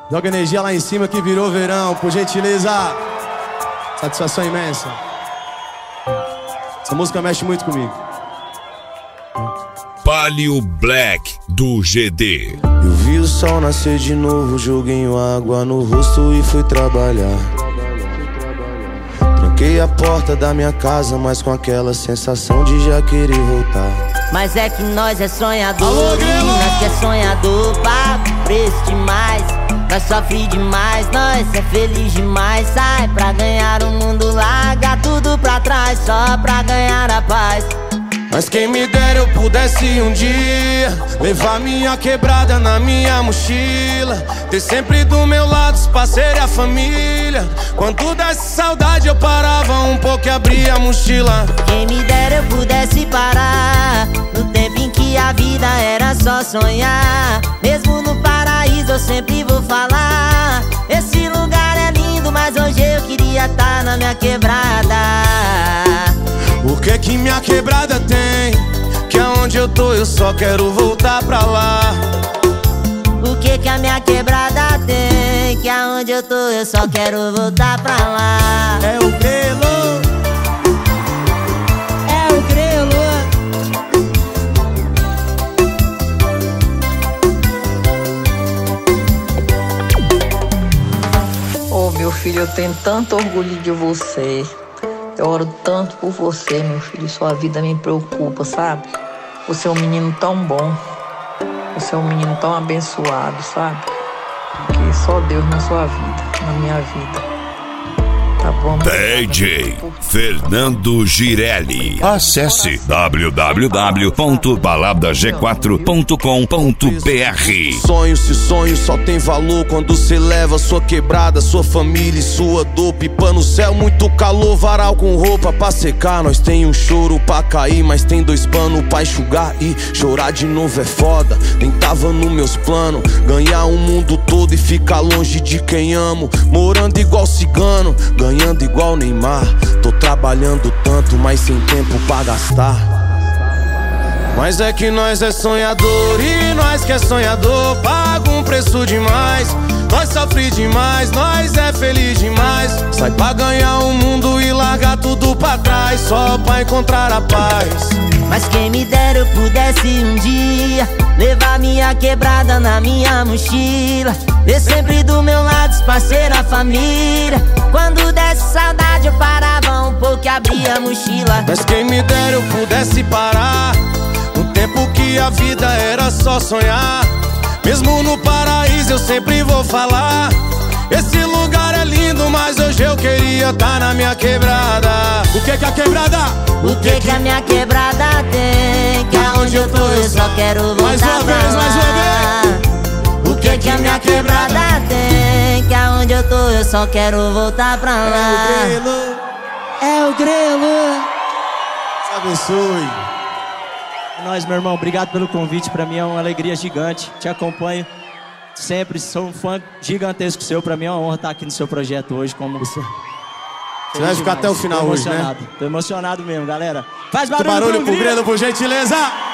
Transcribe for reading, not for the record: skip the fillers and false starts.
Joga energia lá em cima que virou verão, por gentileza. Satisfação imensa. Essa música mexe muito comigo. Palio Black do GD. Eu vi o sol nascer de novo, joguei água no rosto e fui trabalhar. Tranquei a porta da minha casa, mas com aquela sensação de já querer voltar. Mas é que nós é sonhador, nós que é sonhador, pago preço demais. Nós sofre demais, nós é feliz demais. Sai pra ganhar o mundo, larga tudo pra trás, só pra ganhar a paz. Mas quem me dera eu pudesse um dia levar minha quebrada na minha mochila, ter sempre do meu lado os parceiros e a família. Quando desse saudade eu parava um pouco e abria a mochila. Quem me dera eu pudesse parar no tempo em que a vida era só sonhar. Mesmo no paraíso eu sempre vou falar, esse lugar é lindo, mas hoje eu queria estar na minha quebrada. O que que minha quebrada tem? Que aonde eu tô eu só quero voltar pra lá. O que que a minha quebrada tem? Que aonde eu tô eu só quero voltar pra lá. É o grelo, é o grelo. Oh, meu filho, eu tenho tanto orgulho de você. Eu oro tanto por você, meu filho. Sua vida me preocupa, sabe? Você é um menino tão bom. Você é um menino tão abençoado, sabe? Porque só Deus na sua vida, na minha vida. Tá bom? DJ Fernando Girelli. Acesse www.baladag4.com.br. Sonho, se sonho só tem valor quando cê leva sua quebrada, sua família e sua dor. Pipa no céu, muito calor, varal com roupa pra secar. Nós tem um choro pra cair, mas tem dois panos pra enxugar. E chorar de novo é foda, nem tava nos meus planos. Ganhar o mundo todo e ficar longe de quem amo. Morando igual cigano, ganhando igual Neymar. Tô trabalhando tanto, mas sem tempo pra gastar. Mas é que nós é sonhador e nós que é sonhador paga um preço demais. Nós sofre demais, nós é feliz demais. Sai pra ganhar o mundo e largar tudo pra trás, só pra encontrar a paz. Mas quem me dera eu pudesse um dia levar minha quebrada na minha mochila, ter sempre do meu lado os parceiros, a família. Quando desse saudade eu parava um pouco e abria a mochila. Mas quem me dera eu pudesse parar no tempo que a vida era só sonhar. Mesmo no paraíso eu sempre vou falar, esse lugar é lindo, mas hoje eu queria estar na minha quebrada. o que que a quebrada? O que que a minha quebrada tem? Que aonde eu tô eu só quero voltar Mais uma pra vez, lá. mais uma vez. O que que a minha quebrada tem? Que aonde eu tô eu só quero voltar pra lá. É o grelo, É o grelo. se abençoe. É nóis, meu irmão, obrigado pelo convite, pra mim é uma alegria gigante, te acompanho sempre, sou um fã gigantesco seu, pra mim é uma honra estar aqui no seu projeto hoje. Como Você vai ficar até o final hoje, né? Tô emocionado mesmo, galera. Faz Muito barulho pro pro grilo. grelo, por gentileza.